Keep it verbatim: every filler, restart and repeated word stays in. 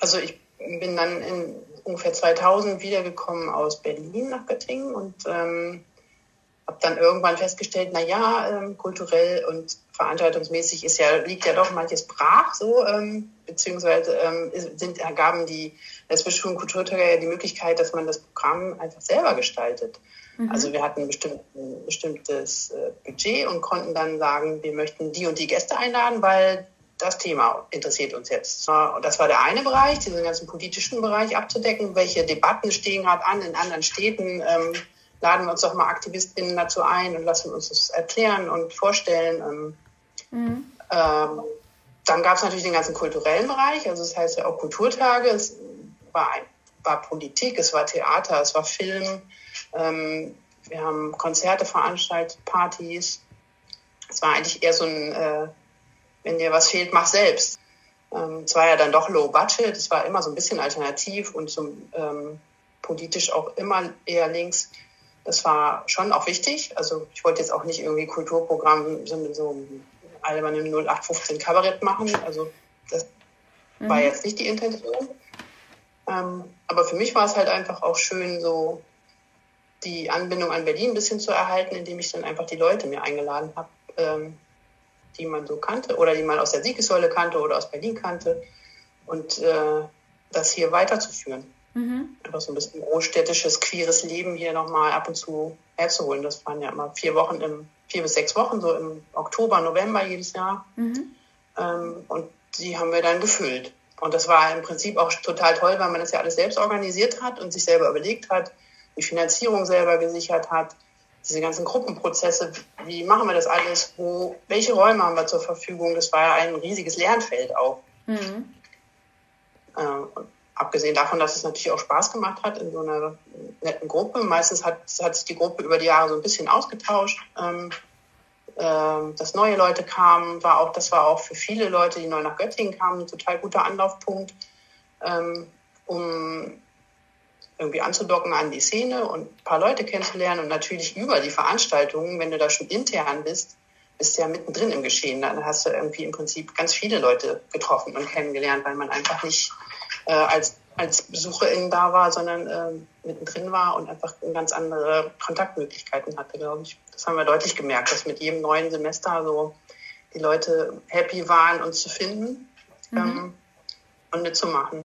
Also ich bin dann in ungefähr zweitausend wiedergekommen aus Berlin nach Göttingen und ähm, habe dann irgendwann festgestellt, na ja, ähm, kulturell und veranstaltungsmäßig ist ja, liegt ja doch manches brach, so, ähm, beziehungsweise ähm, sind, ergaben die Lesbische Kulturtage ja die Möglichkeit, dass man das Programm einfach selber gestaltet. Mhm. Also wir hatten ein bestimmt, ein bestimmtes äh, Budget und konnten dann sagen, wir möchten die und die Gäste einladen, weil das Thema interessiert uns jetzt. Und das war der eine Bereich, diesen ganzen politischen Bereich abzudecken. Welche Debatten stehen gerade an in anderen Städten? Ähm, laden wir uns doch mal AktivistInnen dazu ein und lassen uns das erklären und vorstellen. Ähm, mhm. ähm, dann gab es natürlich den ganzen kulturellen Bereich, also das heißt ja auch Kulturtage. Es war, ein, war Politik, es war Theater, es war Film. Ähm, wir haben Konzerte veranstaltet, Partys. Es war eigentlich eher so ein äh, wenn dir was fehlt, mach selbst. Ähm, es war ja dann doch low budget, es war immer so ein bisschen alternativ und so, ähm, politisch auch immer eher links. Das war schon auch wichtig. Also ich wollte jetzt auch nicht irgendwie Kulturprogramm so, so alberne null acht fünfzehn Kabarett machen. Also das mhm. war jetzt nicht die Intention. Ähm, aber für mich war es halt einfach auch schön, so die Anbindung an Berlin ein bisschen zu erhalten, indem ich dann einfach die Leute mir eingeladen habe, ähm, die man so kannte oder die man aus der Siegessäule kannte oder aus Berlin kannte und äh, das hier weiterzuführen. Mhm. Einfach so ein bisschen großstädtisches, queeres Leben hier nochmal ab und zu herzuholen. Das waren ja immer vier Wochen, im vier bis sechs Wochen, so im Oktober, November jedes Jahr. Mhm. Ähm, und die haben wir dann gefüllt. Und das war im Prinzip auch total toll, weil man das ja alles selbst organisiert hat und sich selber überlegt hat, die Finanzierung selber gesichert hat. Diese ganzen Gruppenprozesse, wie machen wir das alles? Wo, welche Räume haben wir zur Verfügung? Das war ja ein riesiges Lernfeld auch. Mhm. Äh, und abgesehen davon, dass es natürlich auch Spaß gemacht hat in so einer netten Gruppe. Meistens hat, hat sich die Gruppe über die Jahre so ein bisschen ausgetauscht. Ähm, äh, dass neue Leute kamen, war auch, das war auch für viele Leute, die neu nach Göttingen kamen, ein total guter Anlaufpunkt, ähm, um irgendwie anzudocken an die Szene und ein paar Leute kennenzulernen und natürlich über die Veranstaltungen, wenn du da schon intern bist, bist du ja mittendrin im Geschehen. Dann hast du irgendwie im Prinzip ganz viele Leute getroffen und kennengelernt, weil man einfach nicht äh, als, als BesucherInnen da war, sondern äh, mittendrin war und einfach ganz andere Kontaktmöglichkeiten hatte, glaube ich. Das haben wir deutlich gemerkt, dass mit jedem neuen Semester so die Leute happy waren, uns zu finden mhm. ähm, und mitzumachen.